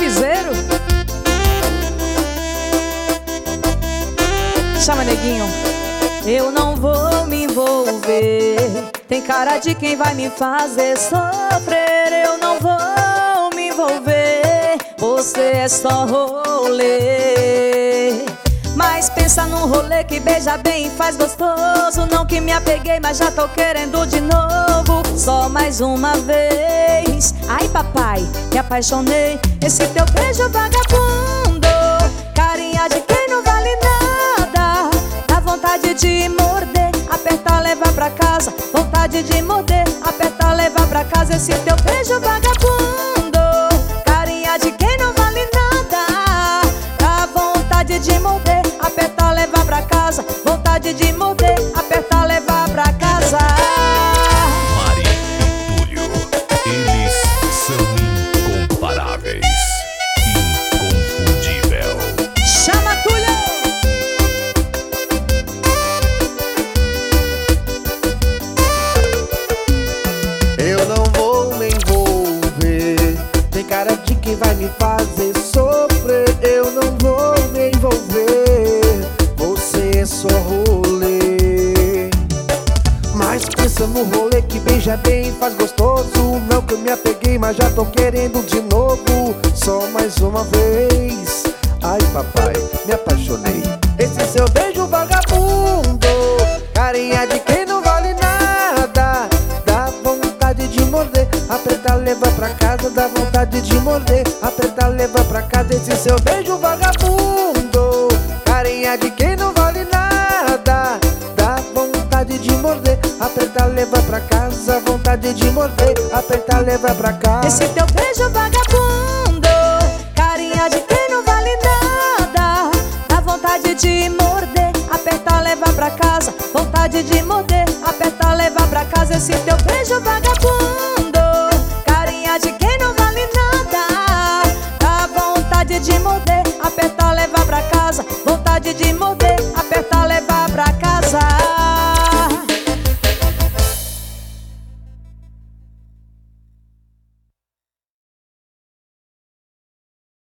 piseiro. Chama, neguinho. Eu não vou me envolver, tem cara de quem vai me fazer sofrer. Eu não vou me envolver, você é só rolê. Mas pensa num rolê que beija bem e faz gostoso. Não que me apeguei, mas já tô querendo de novo. Só mais uma vez. Ai papai, me apaixonei. Esse teu beijo vagabundo, carinha de quem não vale nada. Dá vontade de morder, apertar, levar pra casa. Vontade de morder, apertar, levar pra casa. Esse teu beijo vagabundo, carinha de quem não vale nada. Dá vontade de morder, apertar, levar pra casa. Vontade de morder, apertar, levar pra casa. Mari e Túlio, eles são incomparáveis, inconfundível. Chama, Túlio! Eu não vou me envolver, tem cara de quem vai me fazer sofrer. Eu não vou me envolver, você é só rolê. Mas pensa no rolê que beija bem e faz gostoso. Não que eu me apeguei, mas já tô querendo de novo. Só mais uma vez. Ai papai, me apaixonei. Esse seu beijo vagabundo, carinha de quem não vale nada. Dá vontade de morder, apertar, levar pra casa. Dá vontade de morder, apertar, levar pra casa. Esse seu beijo vagabundo, carinha de quem não vale nada. Dá vontade de morder, apertar, levar pra casa. Vontade de morder, apertar, levar pra casa. Esse teu beijo vagabundo, carinha de quem não vale nada. Dá vontade de morder, apertar, levar pra casa. Vontade de morder, apertar, levar pra casa. Esse teu beijo vagabundo,